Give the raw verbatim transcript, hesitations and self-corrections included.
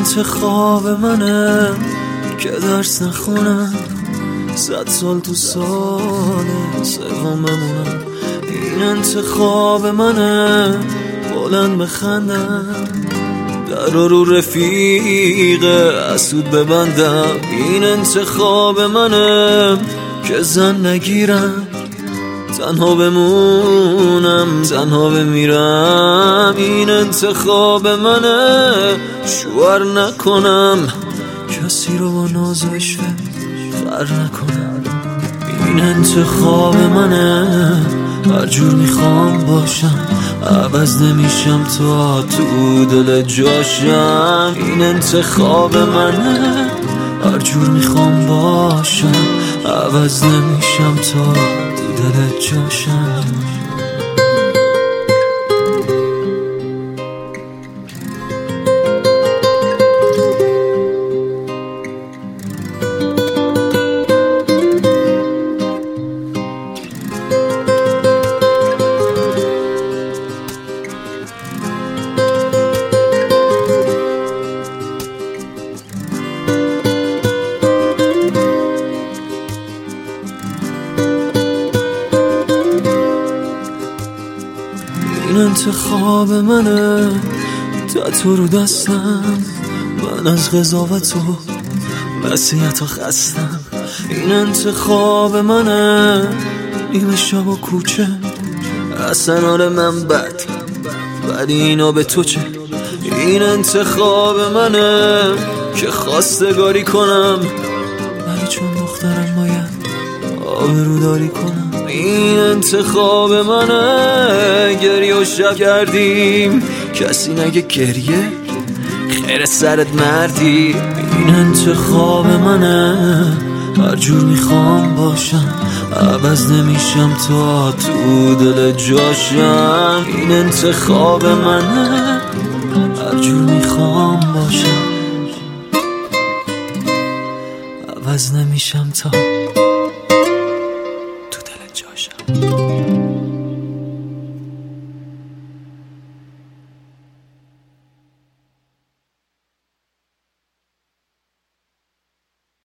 انتخاب منه که درس نخونم، صد سال تو سال سوم بمونم. این انتخاب منه بلند بخندم، در رو رفیق اسود ببندم. این انتخاب منه که زن نگیرم، تنها بمونم تنها بمیرم. این انتخاب منه شوهر نکنم، کسی رو با ناز و عشق خر نکنم. این انتخاب منه هر جور میخوام باشم، عوض نمیشم تا تو دل جاشم. این انتخاب منه هر جور میخوام باشم، عوض نمیشم تا تو دل جاشم. این انتخاب منه، تتو رو دستم، من از قضاوت و وصیت و خستم. این انتخاب منه، نیمه شب و کوچه، اصلا آره من بد ولی اینا به تو چه. این انتخاب منه که خواستگاری کنم، ولی چون دخترم باید آبروداری کنم. این انتخاب منه، گریه و شب کردیم کسی نگه گریه خیر سرت مردی. این انتخاب منه هر جور میخوام باشم، عوض نمیشم تا تو دل جاشم. این انتخاب منه هر جور میخوام باشم، عوض نمیشم تا تو دل جاشم.